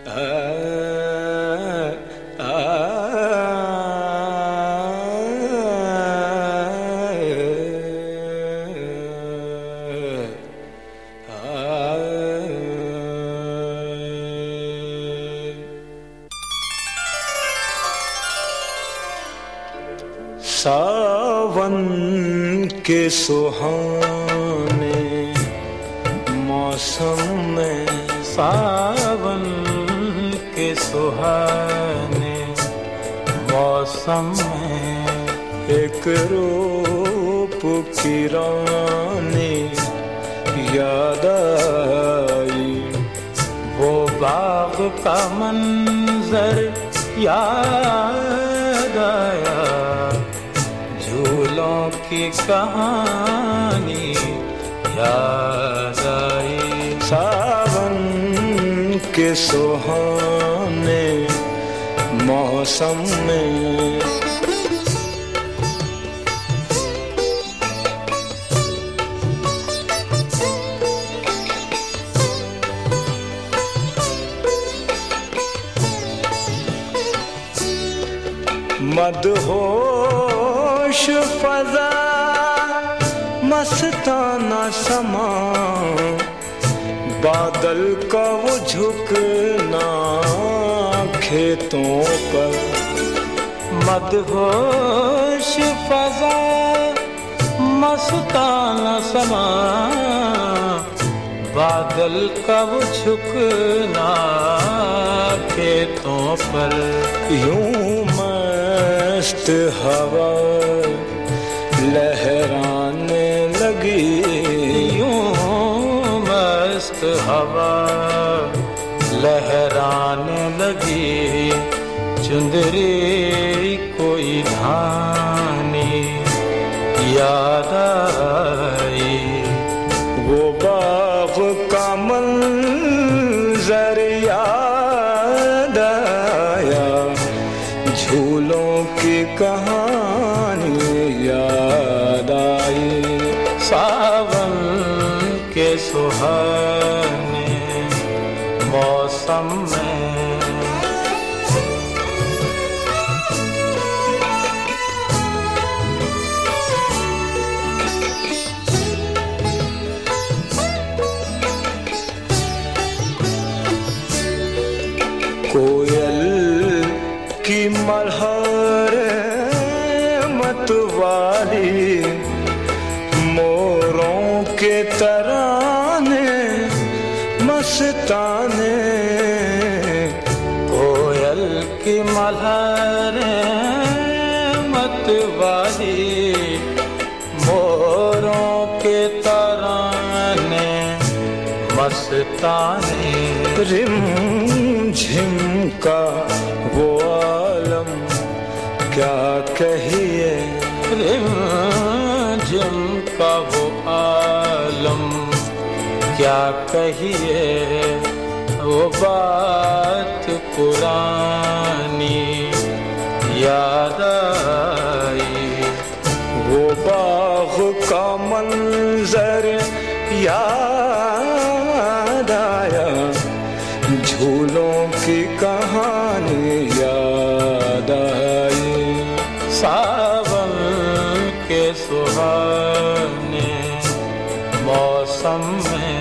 सावन के सुहाने मौसम में, सावन के सुहाने मौसम में एक रूप की रानी याद आई। वो बाग का मंजर याद आया, झूलों की कहानी याद आई। सावन के सुहाने मौसम में मदहोश फजा मस्ताना समा, बादल का वो झुकना खेतों पर। मदहोश फजा मस्ताना समा, बादल का वो झुकना खेतों पर। यूं मस्त हवा लहराने लगी, यूं मस्त हवा लहराने लगी। चुंदरी कोई धानी याद आई, वो बाग का मंजर याद आया, झूलों की कहानी याद आई। सावन के सुहाने मौसम में कोयल की मल्हार मतवाली, मोरों के तराने मस्ताने। कोयल की मल्हार मतवाली, मोरों के तराने मस्ताने। रिम झिम का वो आलम क्या कहिए, रिम झिम का वो आलम क्या कहिए। वो बात पुरानी याद आई, वो बाग का मंजर याद आया, झूलों की कहानी याद आई। सावन के सुहाने मौसम में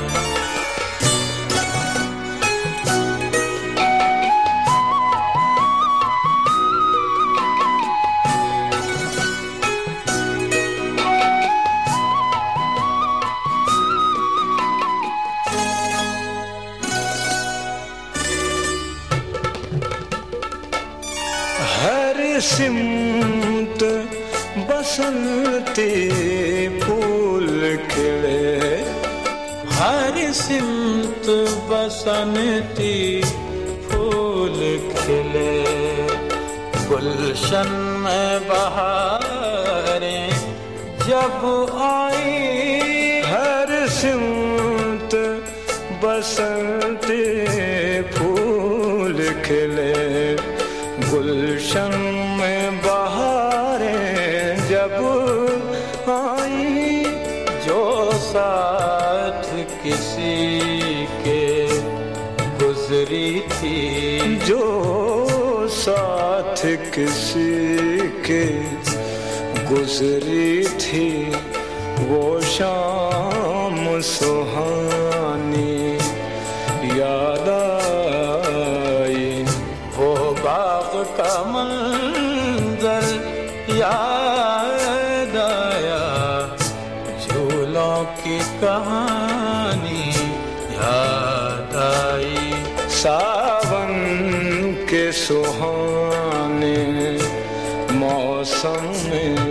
हर सिमत बसंती फूल खिले, हर सिमत बसंती फूल खिले। गुलशन में बहारें जब आई, हर सिमत बसंती फूल खिले। गुलशन में बहारें जब आई, जो साथ किसी के गुजरी थी, जो साथ किसी के गुजरी थी वो शाम सुहानी याद आई। वो बाग का मंजर याद आया, झूलों की कहानी याद आई। सावन के सुहाने मौसम में